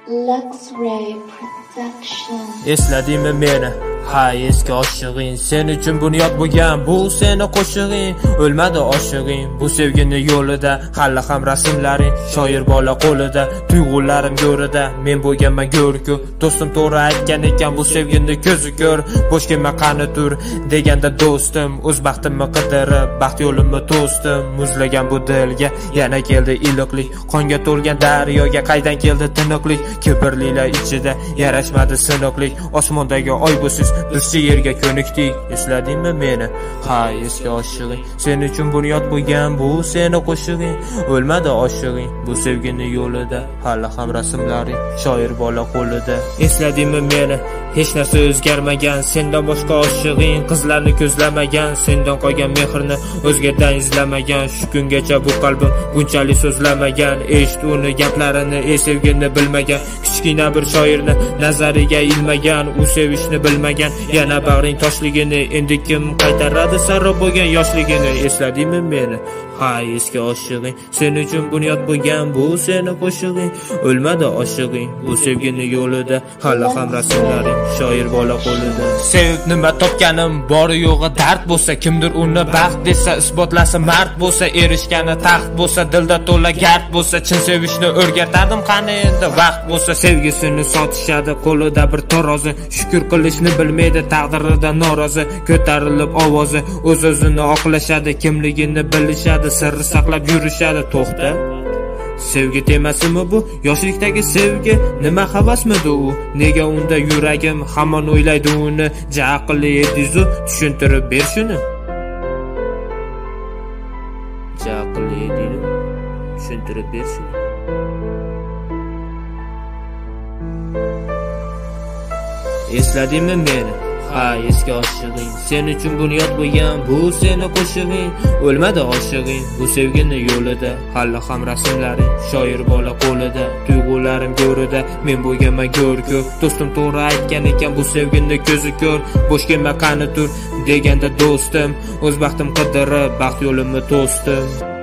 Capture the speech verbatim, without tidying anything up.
Luxray Production. Esladingmi meni? Ha, eski oshig'ing. Sen uchun bunyod bo'lgan bu seni qo'shig'ing. O'lmadi oshig'ing. Bu sevgini yo'lida hali ham rasmlaring. Shoir bola qo'lida, tuyg'ularim go'rida. Men bo'lganman go'rku. Do'stim to'g'ri aytgan ekan, bu sevgini ko'zi ko'r. Bo'sh kelma qani tur deganda do'stim, o'z baxtimni qidirib, baxt yo'limni to'sdim. Muzlagan bu dilga yana keldi iliqlik. Qonga to'lgan daryoga qaydan keldi tiniqlik? Kibrlilar ichida yarashmadi siniqlik. Osmondagi oy busiz bizcha yerga ko'nikdik. Esladingmi meni? Ha, eski oshig'ing. Sen uchun bunyod bo'lgan bu seni qo'shig'ing. O'lmadi oshig'ing. Bu sevgini yo'lida hali ham rasmlaring. Shoir bola qo'lida. Esladingmi meni? Hech narsa o'zgarmagan. Sendan boshqa oshig'ing. Qizlarni ko'zlamagan. Sendan qolgan mehrni o'zgadan izlamagan. Shu kungacha bu qalbim bunchalik so'zlamagan. Eshit uni gaplarini, ey sevgini bilmagan. Kichkina bir shoirni nazariga ilmagan. U sevishni bilmagan. Yana bag'ring toshligini endi kim qaytaradi sarrob bo'lgan yoshligini? Esladingmi meni? Ha, eski oshig'ing. Sen uchun bunyod bo'lgan bu seni qo'shig'ing. O'lmadi oshig'ing. Bu sevgini yo'lida hali ham rasmlaring. Shoir bola qo'lida. Sevib nima topganim bori yo'g'i dard bo'lsa, kimdir uni baxt desa, isbotlasa mard bo'lsa, erishgani taxt bo'lsa, dilda to'la gard bo'lsa, chin sevishni o'rgatardim qani endi vaqt bo'lsa. Sevgisini sotishadi qo'lida bir tarozi, shukr qilishni bilmaydi taqdirida norozi. Ko'tarilib ovozi, o'z-o'zini oqlashadi, kimligini bilishadi, sirri saqlab yurishadi. To'xta, sevgi temasimi bu? Yoshlikdagi sevgi nima havasmidi u? Nega unda yuragim hamon o'ylaydi uni? Jaqli edizu tushuntirib ber shuni. Jaqli edini tushuntirib ber shuni. Esladingmi meni? Ha, eski oshig'ing. Sen uchun bunyod bo'lgan bu seni qo'shig'ing. O'lmadi oshig'ing. Bu sevgini yo'lida hali ham rasmlaring. Shoir bola qo'lida, tuyg'ularim go'rida. Men bo'lganman go'rku. Do'stim to'g'ri aytgan ekan, bu sevgini ko'zi ko'r. Bo'sh kelma qani tur deganda do'stim, o'z baxtim qidirib, baxt yo'limni to'sdim.